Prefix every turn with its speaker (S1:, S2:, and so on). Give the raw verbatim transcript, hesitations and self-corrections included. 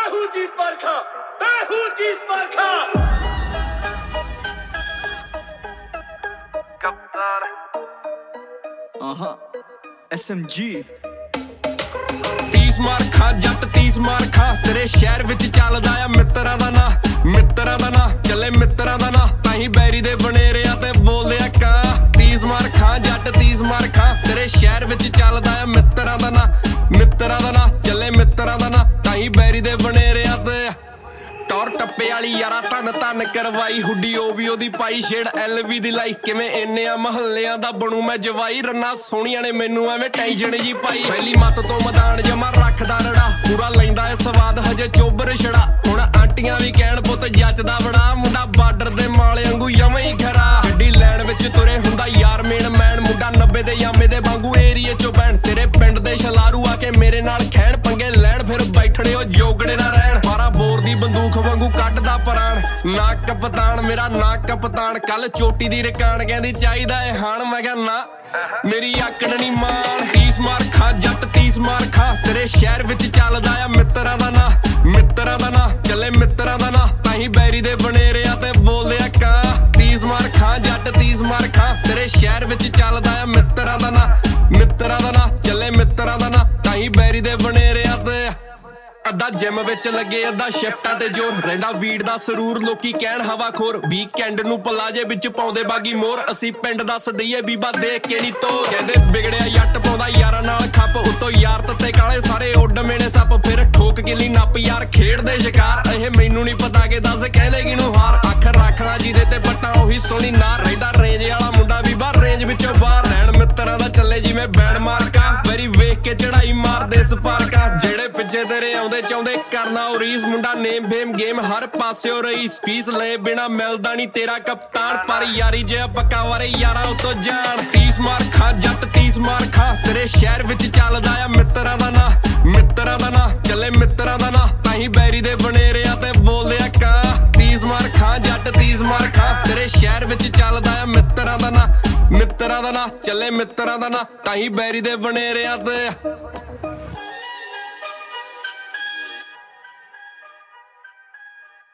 S1: Behuti Sparka! Behuti Sparka!
S2: Kaptan.
S3: Uh-huh. S M G
S4: तीस मार खा जट तीस मार खा तेरे शहर विच चलदा आ मित्तरां दा ना मित्तरां दा ना चले मित्तरां दा ना ताहीं बैरी दे बनेरे आ ते बोलदे आ कां तीस मार खा जट तीस मार खा तेरे शहर विच चलदा आ मित्तरां दा ना मित्तरां दा ना चले मित्तरां दा ना ताहीं बैरी दे बनेरे आ ते टौर टप्पे वाली यारा धन धन करवाई हुड्डी ओ भी ओदी पाई छेड़ एल वी दी लाई किवें इन्ने आ महल्लियां दा बनू मैं जवाई रन्ना सोहणियां ने मैनू एवें टेंशन जी पाई पहली मत तो मैदान जमा रखदा रड़ा पूरा लैंदा ए स्वाद हजे चोबर छड़ा हुण आंटियां भी कहण पुੱਤ जचदा बड़ा मुंडा बार्डर दे माले वांगू जमां ही खरा गड्डी लैण विच तुरे हुंदा यार मेन मैन मुंडा नब्बे दे यामे दे वांगू एरिए चों बैण तेरे पिंड दे छलारू आके मेरे नाल खैण पंगे लैण फिर बैठणे ओ जोगड़े ना रहण बारा बोर दी बंदूक वांगू ਕੱਢਦਾ ਪ੍ਰਾਣ ਨਾ ਕਪਤਾਨ ਮੇਰਾ ਨਾ ਕਪਤਾਨ ਕੱਲ ਚੋਟੀ ਦੀ ਰਕਾਨ ਕਹਿੰਦੀ ਚਾਹੀਦਾ ਏ ਹਾਣ ਮੈਂ ਕਿਹਾ ਨਾ ਮੇਰੀ ਆਕੜ ਨਹੀਂ ਮਾਣ तीस ਮਾਰ ਖਾ ਜੱਟ तीस ਮਾਰ ਖਾ ਤੇਰੇ ਸ਼ਹਿਰ ਵਿੱਚ ਚੱਲਦਾ ਆ ਮਿੱਤਰਾਂ ਦਾ ਨਾ ਮਿੱਤਰਾਂ ਦਾ ਨਾ ਚੱਲੇ ਮਿੱਤਰਾਂ ਦਾ ਨਾ ਤਾਹੀਂ ਬੈਰੀ ਦੇ ਬਨੇਰੇ ਆ ਤੇ ਬੋਲਦੇ ਆ ਕਾਂ तीस ਮਾਰ ਖਾ ਜੱਟ तीस ਮਾਰ ਖਾ ਤੇਰੇ ਸ਼ਹਿਰ ਵਿੱਚ ਚੱਲਦਾ ਆ ਮਿੱਤਰਾਂ ਦਾ ਨਾ ਮਿੱਤਰਾਂ ਦਾ ਨਾ ਚੱਲੇ ਮਿੱਤਰਾਂ ਦਾ ਨਾ ਤਾਹੀਂ ਬੈਰੀ ਦੇ ਬਨੇਰੇ ਆ ਤੇ ਅੱਧਾ ਜਿਮ ਵਿੱਚ ਲੱਗੇ ਅੱਧਾ ਸ਼ਿਫਟਾਂ ਤੇ ਜ਼ੋਰ ਰਹਿੰਦਾ ਵੀੜ ਦਾ ਸਰੂਰ ਲੋਕੀ ਕਹਿਣ ਹਵਾਖੋਰ ਵੀਕਐਂਡ ਨੂੰ ਪਲਾਜੇ ਵਿੱਚ ਪਾਉਂਦੇ ਬਾਗੀ ਮੋਰ ਅਸੀਂ ਪਿੰਡ ਦੱਸ ਦਈਏ ਬੀਬਾ ਦੇਖ ਕੇ ਨਹੀਂ ਤੋਰ ਕਹਿੰਦੇ ਵਿਗੜਿਆ ਜੱਟ ਪਾਉਂਦਾ ਯਾਰਾਂ ਨਾਲ ਖੱਪ ਉੱਤੋਂ ਯਾਰ ਤੱਤੇ ਕਾਲੇ ਸਾਰੇ ਉੱਡ ਮੇਣੇ ਸੱਪ ਫਿਰ ਠੋਕ ਗਿੱਲੀ ਨੱਪ ਯਾਰ ਖੇਡਦੇ ਸ਼ਿਕਾਰ ਇਹ ਮੈਨੂੰ ਨਹੀਂ ਪਤਾ ਕਿ ਦੱਸ ਕਹਿੰਦੇ ਕਿਨੂੰ ਹਾਰ ਅੱਖ ਰੱਖਣਾ ਜਿਹਦੇ ਤੇ ਪੱਟਾਂ ਉਹੀ ਸੋਹਣੀ ਨਾ ਰਹਿੰਦਾ ਰੇਂਜ ਵਾਲਾ ਮੁੰਡਾ ਵੀ ਬਾਹਰ ਰੇਂਜ ਵਿੱਚੋਂ ਬਾਹਰ ਸੈਣ ਮਿੱਤਰਾਂ ਦਾ ਚੱਲੇ ਜਿਵੇਂ ਬੈਂਡ ਮਾਰਕਾ ਵੈਰੀ ਵੇਖ ਕੇ ਚੜਾਈ ਮਾਰਦੇ ਸਪਾਰਕਾ ਜਿਹੜੇ ਪਿੱਛੇ ਤੇਰੇ ਆਉਂਦੇ ਚਾਹੁੰਦੇ ਕਰਨਾ ਉਹ ਰੀਸ ਮੁੰਡਾ ਨੇਮ ਫੇਮ ਗੇਮ ਹਰ ਪਾਸਿਓ ਰਈਸ ਫੀਸ ਲਏ ਬਿਨਾ ਮਿਲਦਾ ਨਹੀਂ ਤੇਰਾ ਕਪਤਾਨ ਪਰ ਯਾਰੀ ਜੇ ਪੱਕਾ ਵਾਰੇ ਯਾਰਾਂ ਉਤੋਂ ਜਾਣ तीस ਮਾਰ ਖਾ ਜੱਟ तीस ਮਾਰ ਖਾ ਤੇਰੇ ਸ਼ਹਿਰ ਵਿੱਚ ਚੱਲਦਾ ਆ ਮਿੱਤਰਾਂ ਦਾ ਨਾ ਮਿੱਤਰਾਂ ਦਾ ਨਾ ਚੱਲੇ ਮਿੱਤਰਾਂ ਦਾ ਨਾ ਤਾਹੀਂ ਬੈਰੀ ਦੇ ਬਨੇਰੇ ਆ ਤੇ ਬੋਲਦੇ ਆ ਕਾਂ तीस ਮਾਰ ਖਾ ਜੱਟ तीस ਮਾਰ ਖਾ ਤੇਰੇ ਸ਼ਹਿਰ ਵਿੱਚ ਚੱਲਦਾ ਆ ਮਿੱਤਰਾਂ ਦਾ ਨਾ ਮਿੱਤਰਾਂ ਦਾ ਨਾ ਚੱਲੇ ਮਿੱਤਰਾਂ ਦਾ ਨਾ ਤਾਹੀਂ ਬੈਰੀ ਦੇ ਬਨੇਰੇ ਆ ਤੇ